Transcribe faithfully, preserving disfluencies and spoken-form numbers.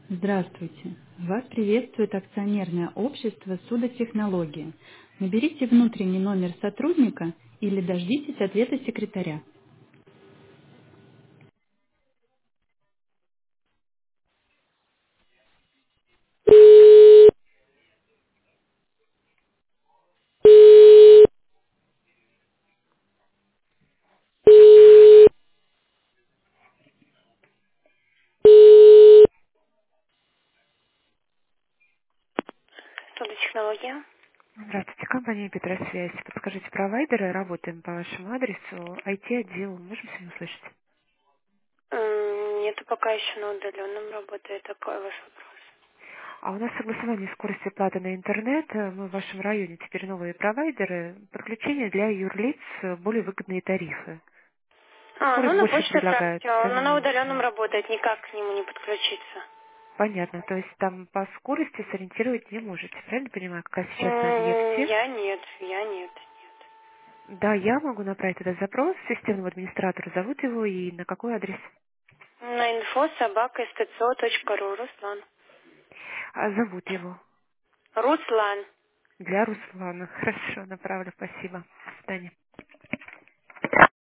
Здравствуйте. Вас приветствует акционерное общество «Судотехнология». Наберите внутренний номер сотрудника или дождитесь ответа секретаря. Судотехнология. Здравствуйте, компания Петросвязь. Подскажите, провайдеры, работаем по вашему адресу, ай ти-отдел, можем сегодня услышать? М, Нету пока еще на удаленном работает. Такой ваш вопрос. А у нас согласование скорости платы на интернет. Э, Мы в вашем районе теперь новые провайдеры. Подключение для юрлиц, э, более выгодные тарифы. А, ну Скорость на больше почту предлагают, отправьте, он цены на удаленном меньше. работает, никак к нему не подключиться. Понятно, то есть там по скорости сориентировать не можете, правильно понимаю, какая сейчас на М, объекте? Я нет, я нет, нет. Да, я могу направить этот запрос системному администратору, зовут его и на какой адрес? На инфо собака стцо.ру, Руслан. А, зовут его. Руслан. Для Руслана. Хорошо, направлю. Спасибо. До свидания.